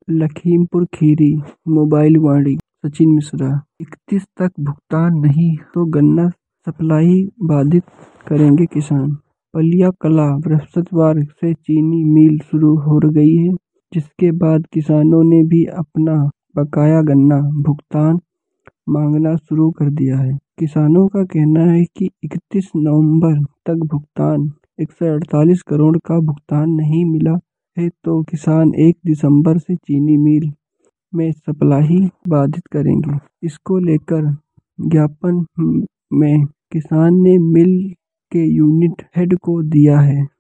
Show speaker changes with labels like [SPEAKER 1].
[SPEAKER 1] Lakhimpur Kheri mobile Vaani Sachin Mishra. 31 तक भुगतान नहीं तो गन्ना सप्लाई बाधित करेंगे किसान। पलिया कला बृहस्पतिवार से चीनी मिल शुरू हो गई है, जिसके बाद किसानों ने भी अपना बकाया गन्ना भुगतान मांगना शुरू कर दिया है। किसानों का कहना है कि 31 नवंबर तक भुगतान 148 करोड़ का भुगतान नहीं मिला है तो किसान 1 दिसंबर से चीनी मिल में सप्लाई बाधित करेंगे। इसको लेकर ज्ञापन में किसान ने मिल के यूनिट हेड को दिया है।